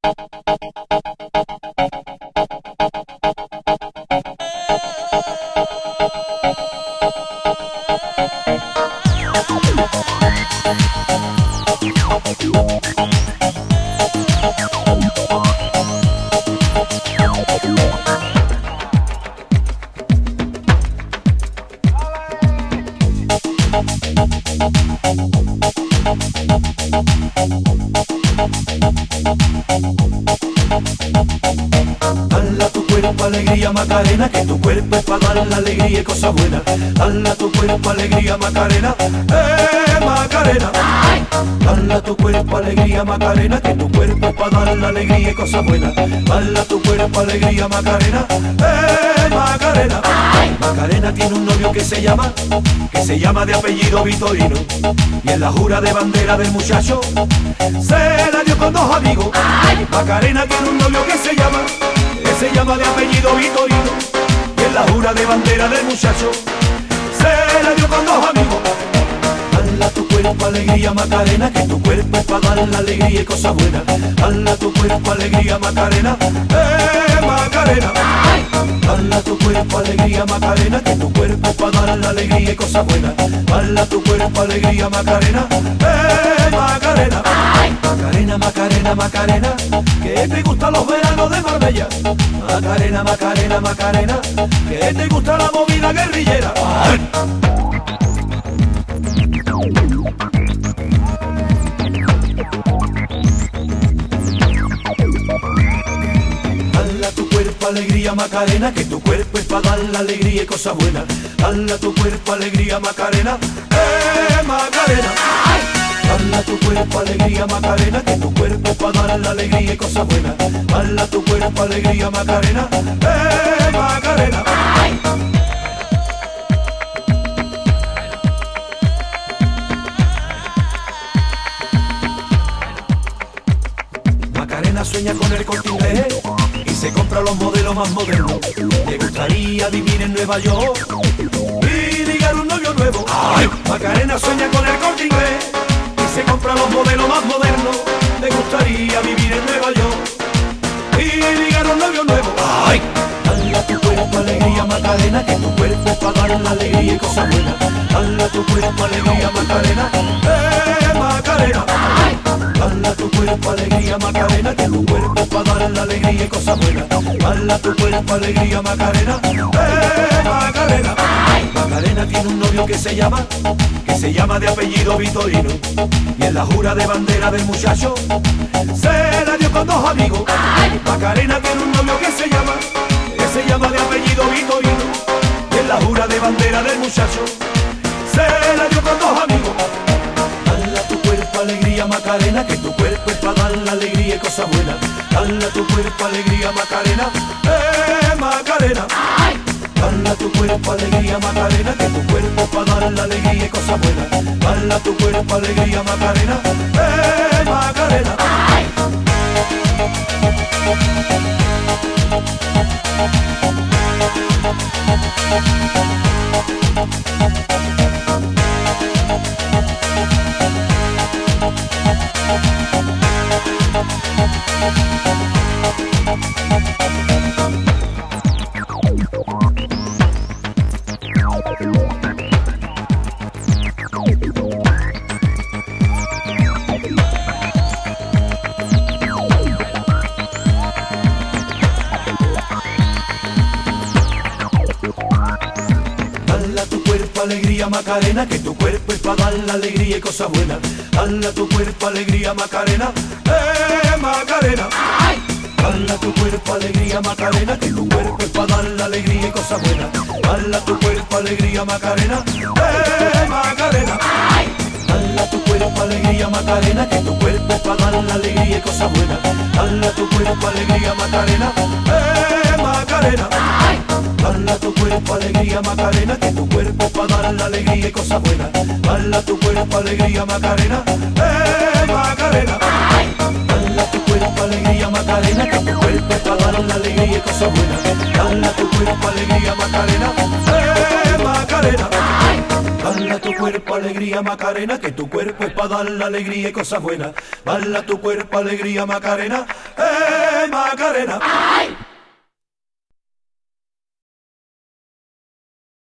Dale a tu cuerpo alegría Macarena, que tu cuerpo es para dar la alegría y cosas buenas. Dale a tu cuerpo alegría Macarena, Macarena. Dale a tu cuerpo alegría Macarena, que tu cuerpo es para dar la alegría y cosas buenas. Dale a tu cuerpo alegría Macarena, Macarena. Macarena tiene un novio que se llama de apellido Vitorino, y en la jura de bandera del muchacho se la dio con dos amigos. Macarena tiene un novio que se llama de apellido Vitorino, y en la jura de bandera del muchacho se la dio con dos amigos. Dale a tu cuerpo alegría Macarena, que tu cuerpo es para dar la alegría y cosas buenas. Dale a tu cuerpo alegría Macarena, Macarena. Dale a tu cuerpo alegría Macarena, que tu cuerpo es para dar la alegría y cosas buenas. Dale a tu cuerpo alegría Macarena, Macarena. Macarena, Macarena, Macarena, que te gustan los veranos de Marbella. Macarena, Macarena, Macarena, que te gusta la movida guerrillera. Dale a tu cuerpo alegría Macarena, que tu cuerpo es para dar la alegría y cosas buenas. Dale a tu cuerpo alegría Macarena, Macarena. Dale a tu cuerpo alegría Macarena, que tu cuerpo es para dar la alegría y cosas buenas. Dale a tu cuerpo alegría Macarena, Macarena. Macarena sueña con el Corte Inglés y se compra los modelos más modernos. Le gustaría vivir en Nueva York y ligar un novio nuevo. Macarena sueña con el Corte Inglés y se compra los modelos más modernos. Le gustaría vivir en Nueva York y ligar un novio nuevo. Dale a tu cuerpo alegría Macarena, que tu cuerpo es para dar la alegría y cosas buenas. Dale a tu cuerpo alegría Macarena, Macarena. Dale a tu cuerpo alegría Macarena, que tu cuerpo es para dar la alegría y cosas buenas. Dale a tu cuerpo alegría Macarena, Macarena. Macarena tiene un novio que se llama de apellido Vitorino, y en la jura de bandera del muchacho se la dio con dos amigos. Macarena tiene un novio que se llama de apellido Vitorino, y en la jura de bandera del muchacho se la dio con dos amigos. Dale a tu cuerpo alegría Macarena, que tu cuerpo es para dar la alegría y cosas buenas. Dale a tu cuerpo alegría Macarena, Macarena. Dale a tu cuerpo alegría Macarena, que tu cuerpo es para dar la alegría y cosas buenas. Dale a tu cuerpo alegría Macarena, Macarena. Alegría Macarena, que tu cuerpo es para dar la alegría y cosas buenas. Dale a tu cuerpo alegría Macarena, Macarena. Dale a tu cuerpo alegría Macarena, que tu cuerpo es para dar la alegría y cosas buenas. Dale a tu cuerpo alegría Macarena, Macarena. Dale a tu cuerpo alegría Macarena, que tu cuerpo es para dar la alegría y cosas buenas. Dale a tu cuerpo alegría Macarena, Macarena. Dale a tu cuerpo alegría Macarena, que tu cuerpo es para dar la alegría y cosas buenas. Dale a tu cuerpo alegría Macarena, Macarena. Dale a tu cuerpo alegría Macarena, que tu cuerpo es para dar la alegría y cosas buenas. Dale a tu cuerpo alegría Macarena, Macarena. Dale a tu cuerpo alegría Macarena, que tu cuerpo es para dar la alegría y cosas buenas. Dale a tu cuerpo alegría Macarena, Macarena.